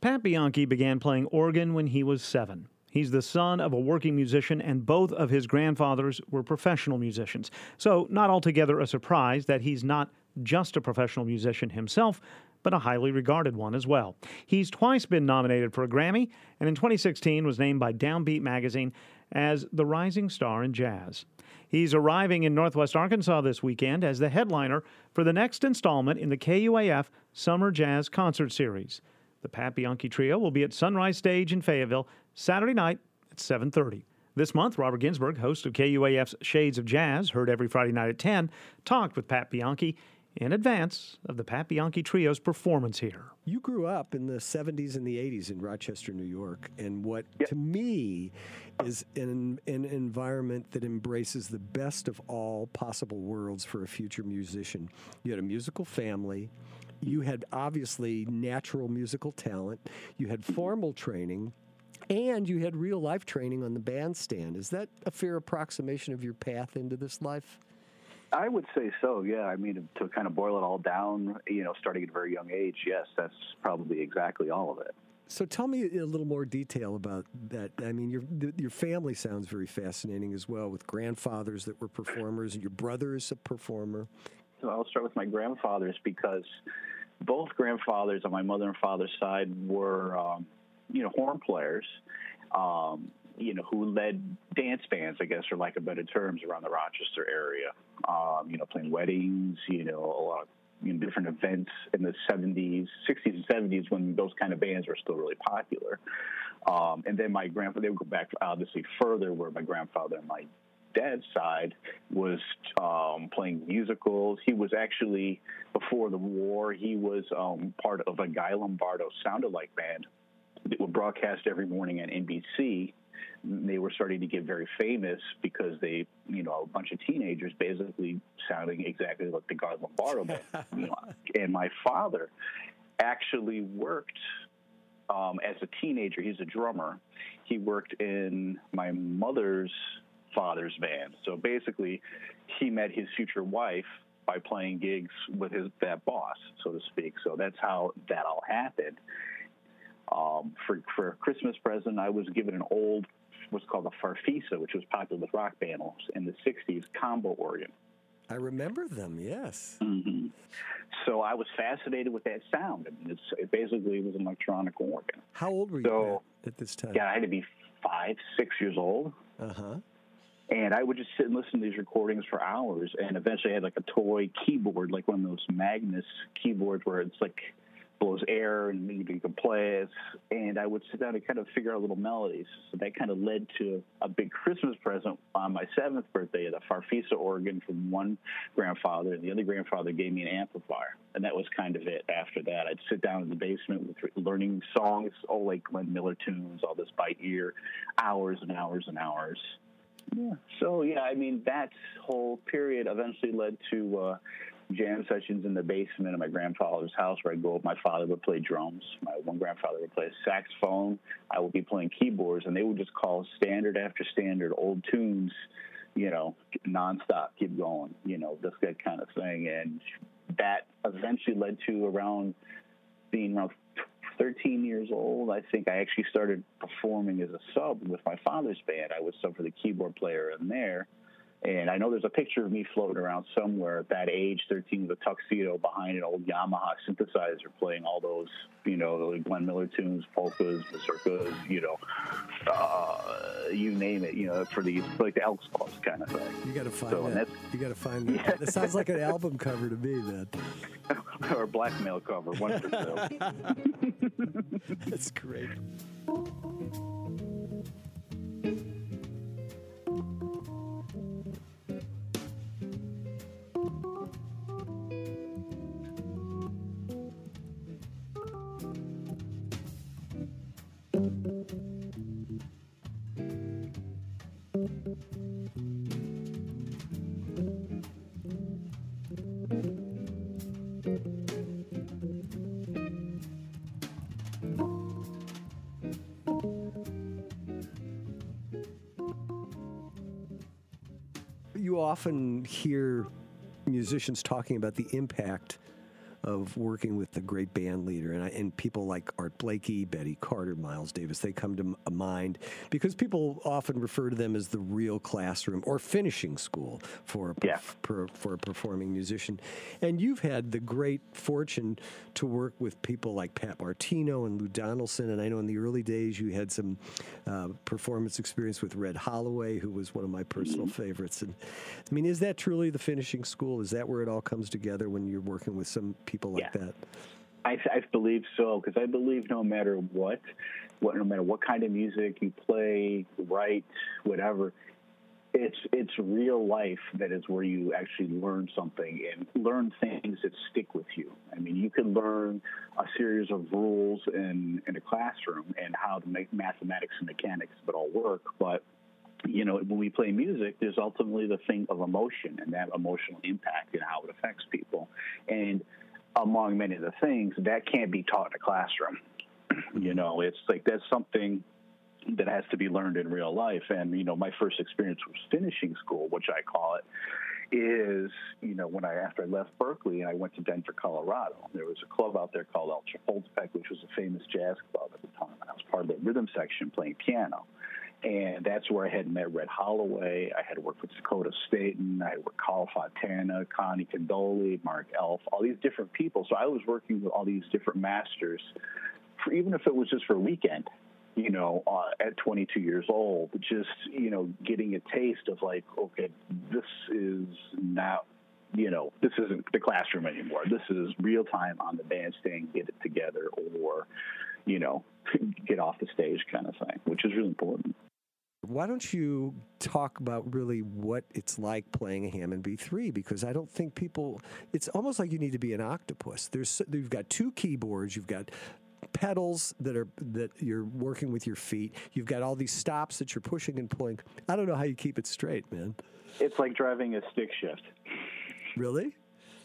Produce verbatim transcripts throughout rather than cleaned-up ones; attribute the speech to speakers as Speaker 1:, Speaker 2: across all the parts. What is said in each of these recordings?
Speaker 1: Pat Bianchi began playing organ when he was seven. He's the son of a working musician, and both of his grandfathers were professional musicians. So not altogether a surprise that he's not just a professional musician himself, but a highly regarded one as well. He's twice been nominated for a Grammy, and in twenty sixteen was named by Downbeat magazine as the rising star in jazz. He's arriving in Northwest Arkansas this weekend as the headliner for the next installment in the K U A F Summer Jazz Concert Series. The Pat Bianchi Trio will be at Sunrise Stage in Fayetteville Saturday night at seven thirty. This month, Robert Ginsburg, host of K U A F's Shades of Jazz, heard every Friday night at ten, talked with Pat Bianchi in advance of the Pat Bianchi Trio's performance here.
Speaker 2: You grew up in the seventies and the eighties in Rochester, New York, and what yep. to me is an, an environment that embraces the best of all possible worlds for a future musician. You had a musical family. You had obviously natural musical talent. You had formal training. And you had real-life training on the bandstand. Is that a fair approximation of your path into this life?
Speaker 3: I would say so, yeah. I mean, to kind of boil it all down, you know, starting at a very young age, yes, that's probably exactly all of it.
Speaker 2: So tell me a little more detail about that. I mean, your your family sounds very fascinating as well, with grandfathers that were performers and your brother is a performer.
Speaker 3: So I'll start with my grandfathers because both grandfathers on my mother and father's side were, um, you know, horn players. Um you know, who led dance bands, I guess, for lack of better terms, around the Rochester area, um, you know, playing weddings, you know, a lot of you know, different events in the seventies, sixties and seventies when those kind of bands were still really popular. Um, and then my grandfather, they would go back obviously further where my grandfather on my dad's side was um, playing musicals. He was actually, before the war, he was um, part of a Guy Lombardo sound-alike band that would broadcast every morning on N B C. They were starting to get very famous because they, you know, a bunch of teenagers basically sounding exactly like the Guy Lombardo band. You know, and my father actually worked um, as a teenager. He's a drummer. He worked in my mother's father's band. So basically, he met his future wife by playing gigs with his that boss, so to speak. So that's how that all happened. Um, for for a Christmas present, I was given an old, what's called a Farfisa, which was popular with rock bands in the sixties, combo organ.
Speaker 2: I remember them, yes.
Speaker 3: Mm-hmm. So I was fascinated with that sound. I mean, it's, it basically was an electronic organ.
Speaker 2: How old were you
Speaker 3: so,
Speaker 2: at this time?
Speaker 3: Yeah, I had to be five, six years old.
Speaker 2: Uh-huh.
Speaker 3: And I would just sit and listen to these recordings for hours. And eventually I had like a toy keyboard, like one of those Magnus keyboards where it's like blows air and you can play it. And I would sit down and kind of figure out little melodies. So that kind of led to a big Christmas present on my seventh birthday, the Farfisa organ from one grandfather, and the other grandfather gave me an amplifier. And that was kind of it after that. I'd sit down in the basement with learning songs, oh, like Glenn Miller tunes, all this by ear, hours and hours and hours. Yeah. So, yeah, I mean, that whole period eventually led to uh, jam sessions in the basement of my grandfather's house where I'd go. My father would play drums. My one grandfather would play saxophone. I would be playing keyboards, and they would just call standard after standard old tunes, you know, nonstop, keep going, you know, this that kind of thing. And that eventually led to around being around thirteen years old, I think I actually started performing as a sub with my father's band. I was sub for the keyboard player in there. And I know there's a picture of me floating around somewhere at that age, thirteen, with a tuxedo behind an old Yamaha synthesizer playing all those, you know, the Glenn Miller tunes, polkas, mazurkas, you know, uh, you name it, you know, for these, like the Elks Clubs kind of thing.
Speaker 2: You got to find
Speaker 3: so,
Speaker 2: that. You got to find that. Yeah. That sounds like an album cover to me, man.
Speaker 3: Or a blackmail cover, one for sale.
Speaker 2: That's great. You often hear musicians talking about the impact of working with the great band leader, and I, and people like Art Blakey, Betty Carter, Miles Davis. They come to m- mind because people often refer to them as the real classroom or finishing school for a, perf-
Speaker 3: Yeah.
Speaker 2: per, for a performing musician. And you've had the great fortune to work with people like Pat Martino and Lou Donaldson, and I know in the early days you had some uh, performance experience with Red Holloway, who was one of my personal
Speaker 3: Mm-hmm.
Speaker 2: favorites. And I mean, is that truly the finishing school? Is that where it all comes together when you're working with some people like
Speaker 3: Yeah.
Speaker 2: that?
Speaker 3: I, I believe so, because I believe no matter what, what, no matter what kind of music you play, write, whatever, it's it's real life that is where you actually learn something and learn things that stick with you. I mean, you can learn a series of rules in, in a classroom and how to make mathematics and mechanics of it all work, but you know, when we play music, there's ultimately the thing of emotion and that emotional impact and how it affects people. And among many of the things, that can't be taught in a classroom. You know, it's like that's something that has to be learned in real life. And, you know, my first experience was finishing school, which I call it, is, you know, when I, after I left Berkeley and I went to Denver, Colorado, there was a club out there called El Chapultepec, which was a famous jazz club at the time. I was part of the rhythm section playing piano. And that's where I had met Red Holloway. I had worked with Dakota Staten. I had worked with Carl Fontana, Connie Condoli, Mark Elf, all these different people. So I was working with all these different masters, for, even if it was just for a weekend, you know, uh, at twenty-two years old, just, you know, getting a taste of like, okay, this is not, you know, this isn't the classroom anymore. This is real time on the bandstand, get it together, or, you know, get off the stage kind of thing, which is really important.
Speaker 2: Why don't you talk about really what it's like playing a Hammond B three? Because I don't think people, it's almost like you need to be an octopus. There's, you've got two keyboards, you've got pedals that are that you're working with your feet. You've got all these stops that you're pushing and pulling. I don't know how you keep it straight, man.
Speaker 3: It's like driving a stick shift.
Speaker 2: Really?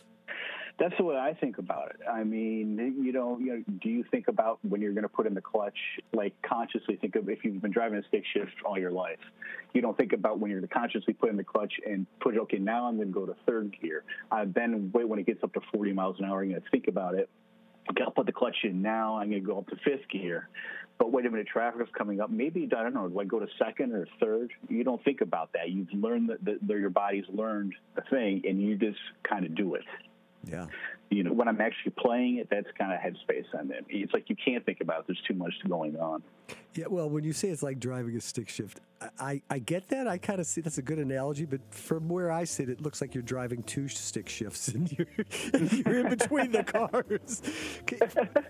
Speaker 3: That's the way I think about it. I mean, you know, you know, do you think about when you're going to put in the clutch, like consciously think of if you've been driving a stick shift all your life, you don't think about when you're to consciously put in the clutch and put, okay, now I'm going to go to third gear. Uh, then wait, when it gets up to forty miles an hour, you're going to think about it. Okay, I'll put the clutch in now. I'm going to go up to fifth gear. But wait a minute, traffic is coming up. Maybe, I don't know, do I go to second or third? You don't think about that. You've learned that, that your body's learned the thing, and you just kind of do it.
Speaker 2: Yeah.
Speaker 3: You know, when I'm actually playing it, that's kind of headspace I'm in. It's like you can't think about it. There's too much going on.
Speaker 2: Yeah, well, when you say it's like driving a stick shift, I, I, I get that. I kind of see that's a good analogy. But from where I sit, it looks like you're driving two stick shifts and you're, and you're in between the cars. Okay.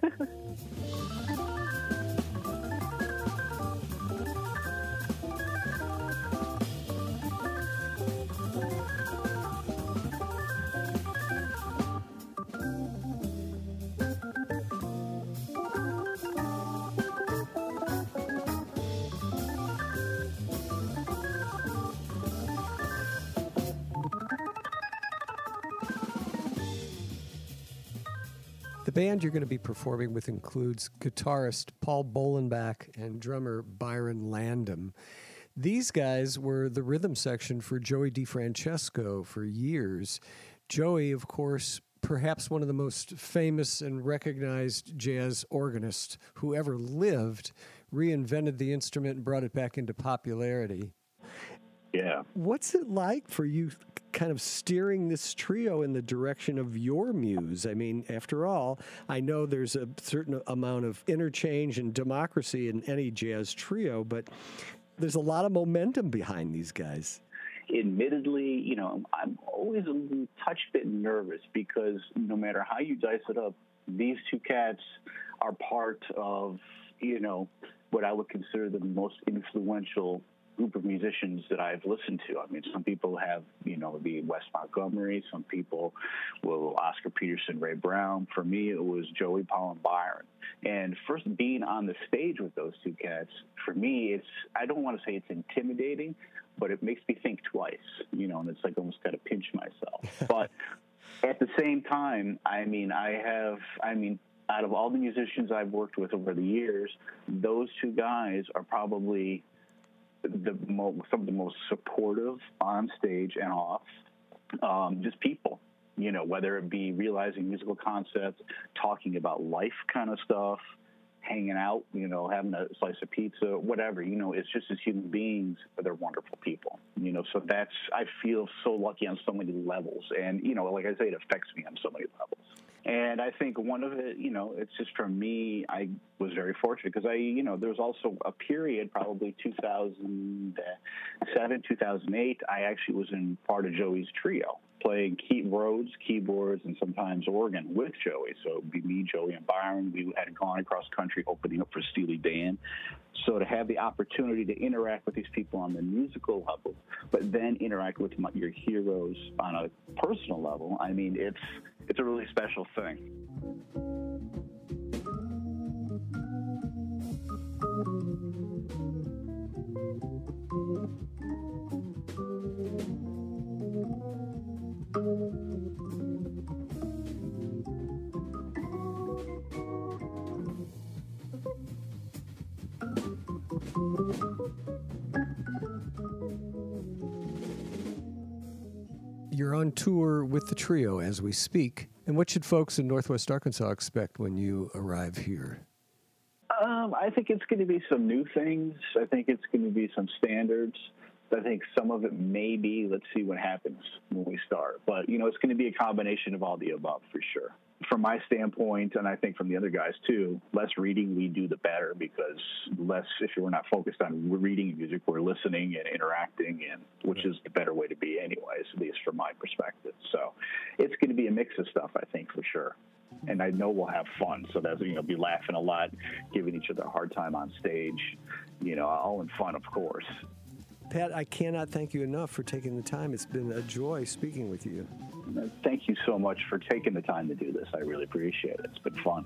Speaker 2: The band you're going to be performing with includes guitarist Paul Bolenbach and drummer Byron Landam. These guys were the rhythm section for Joey DeFrancesco for years. Joey, of course, perhaps one of the most famous and recognized jazz organists who ever lived, reinvented the instrument and brought it back into popularity.
Speaker 3: Yeah.
Speaker 2: What's it like for you kind of steering this trio in the direction of your muse? I mean, after all, I know there's a certain amount of interchange and democracy in any jazz trio, but there's a lot of momentum behind these guys.
Speaker 3: Admittedly, you know, I'm always a touch bit nervous because no matter how you dice it up, these two cats are part of, you know, what I would consider the most influential group of musicians that I've listened to. I mean, some people have, you know, the Wes Montgomery, some people will Oscar Peterson, Ray Brown. For me, it was Joey, Paul, and Byron. And first being on the stage with those two cats, for me, it's, I don't want to say it's intimidating, but it makes me think twice, you know, and it's like almost got to pinch myself. But at the same time, I mean, I have, I mean, out of all the musicians I've worked with over the years, those two guys are probably the mo- some of the most supportive on stage and off, um, just people. You know, whether it be realizing musical concepts, talking about life kind of stuff, hanging out, you know, having a slice of pizza, whatever, you know, it's just as human beings, they're wonderful people, you know, so that's, I feel so lucky on so many levels. And, you know, like I say, it affects me on so many levels. And I think one of it, you know, it's just for me, I was very fortunate because I, you know, there was also a period, probably two thousand seven, two thousand eight, I actually was in part of Joey's trio, playing key Rhodes, keyboards, and sometimes organ with Joey. So it would be me, Joey, and Byron. We had gone across country opening up for Steely Dan. So to have the opportunity to interact with these people on the musical level, but then interact with my, your heroes on a personal level, I mean, it's it's a really special thing.
Speaker 2: You're on tour with the trio as we speak. And what should folks in Northwest Arkansas expect when you arrive here?
Speaker 3: Um, I think it's going to be some new things. I think it's going to be some standards. I think some of it may be, let's see what happens when we start. But, you know, it's going to be a combination of all the above for sure. From my standpoint, and I think from the other guys too, less reading we do, the better, because less, if we're not focused on reading music, we're listening and interacting, and which is the better way to be anyways, at least from my perspective. So it's going to be a mix of stuff, I think, for sure. And I know we'll have fun, so that's, you know, be laughing a lot, giving each other a hard time on stage, you know, all in fun, of course.
Speaker 2: Pat, I cannot thank you enough for taking the time. It's been a joy speaking with you.
Speaker 3: Thank you so much for taking the time to do this. I really appreciate it. It's been fun.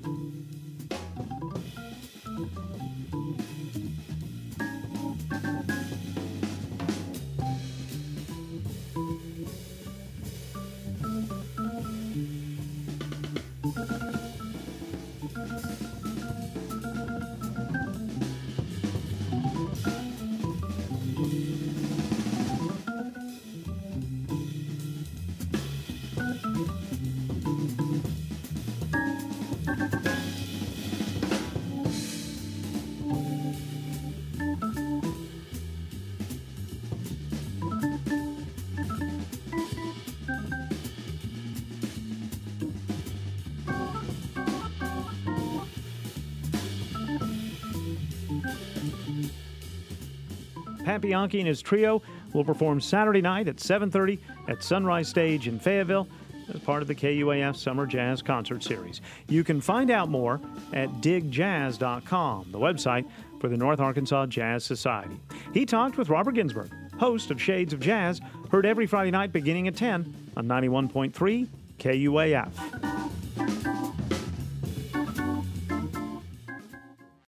Speaker 1: Pat Bianchi and his trio will perform Saturday night at seven thirty at Sunrise Stage in Fayetteville as part of the K U A F Summer Jazz Concert Series. You can find out more at dig jazz dot com, the website for the North Arkansas Jazz Society. He talked with Robert Ginsburg, host of Shades of Jazz, heard every Friday night beginning at ten on ninety-one point three K U A F.